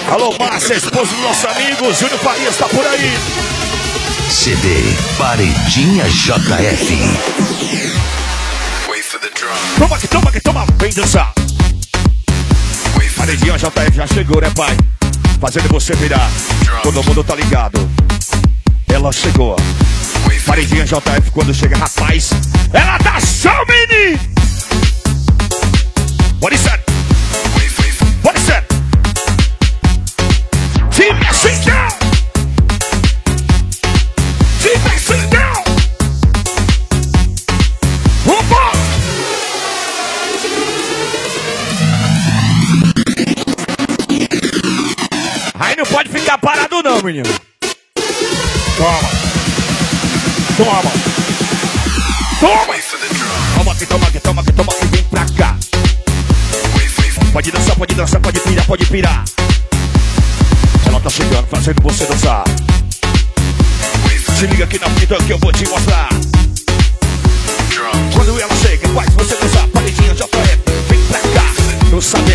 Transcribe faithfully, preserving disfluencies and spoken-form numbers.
Alô, Márcia, esposa do nosso amigo Júnior Farias, tá por aí. C D Paredinha J F. Toma que toma que toma, vem dançar. Paredinha J F já chegou, né, pai? Fazendo você virar. Todo mundo tá ligado. Ela chegou. Paredinha J F quando chega, rapaz. Ela dá show, menino. Pode ser. Pode ser. Se mexe então. Se mexe então. Vambora. Aí não pode ficar parado não, menino. Toma. Toma. Toma. Toma que toma que toma que toma que vem pra cá. Pode dançar, pode dançar, pode pirar, pode pirar. Ela tá chegando, fazendo você dançar. Se liga aqui na fita que eu vou te mostrar. Quando ela chega, faz você dançar. Paredinha J F, vem pra cá. Tô sabendo.